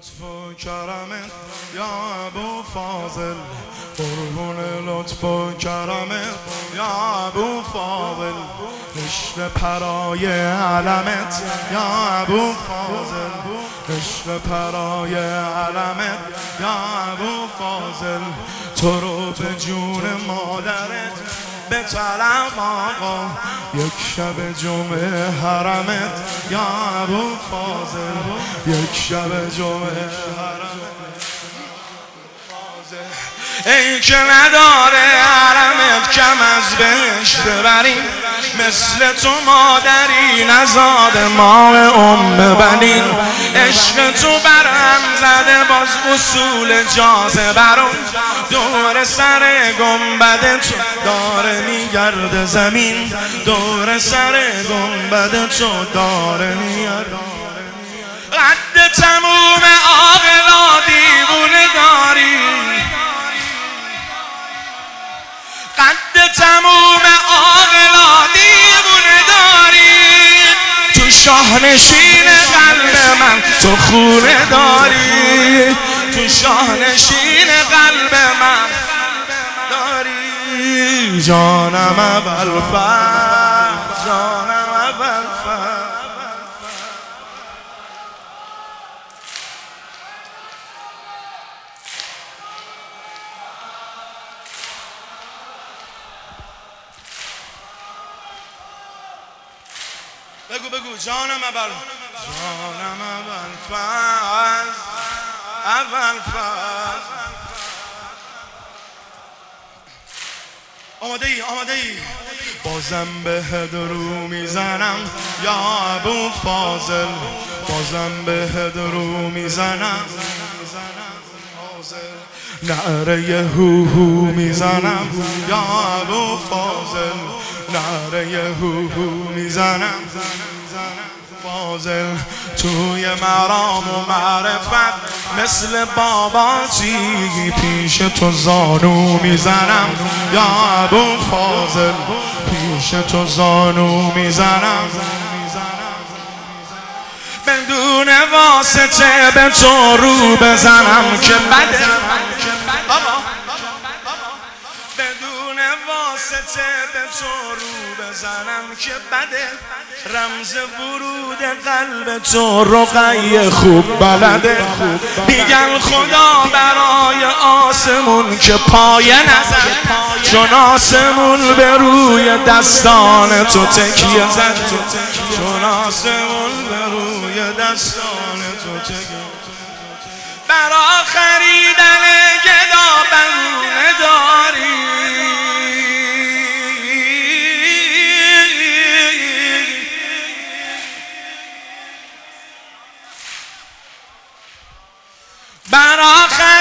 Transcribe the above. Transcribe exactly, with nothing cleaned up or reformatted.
لطف و کرمت یا ابو فاضل، قربون لطف و کرمت یا ابو فاضل، عشق پرای علمت یا ابو فاضل، عشق پرای علمت یا ابو فاضل، تو رو به جون مادرت به طلب آقا، یک شب جمعه حرمت یا ابو فاضل، یک شب جمعه حرمت فاضل. ای که نداره حرمت کم از بهش ببریم، مثل تو مادری نزاد ماه ام بنین، عشق تو برهم زده باز اصول جاذبه رو، دور سر گنبد تو داره میگرده زمین، دور سر گنبد تو داره میگرده، قد تموم عاقلا دیوونه داری، قد تموم عاقلا دیوونه داری، تو شاهنشین قلب من تو خونه داری، تو شاهنشین قلب من داری، جانم ابوالفضل، جانم ابوالفضل. بگو بگو جانم ابوال جانم ابوالفضل، ابوالفضل. آماده ای آماده ای بازم به درو میزنم یا ابو فاضل، بازم به درو میزنم، نعره هو هو میزنم یا ابو فاضل، نعره هو هو میزنم فاضل، توی مرام و معرفت مثل باباجی پیش تو زانو میزنم یا ابو فاضل، پیش تو زانو میزنم، بدون واسطه به تو رو بزنم که بده، بدون واسطه به تو رو بزنم که بده، رمز ورود قلب تو رقیه خوب بلده، میگن خدا برای آسمون که پایه نزد، چون آسمون به روی دستان تو تکیه زد، چون آسمون به روی دستان تو تکیه، برا خریدن گدا بهونه داری، برا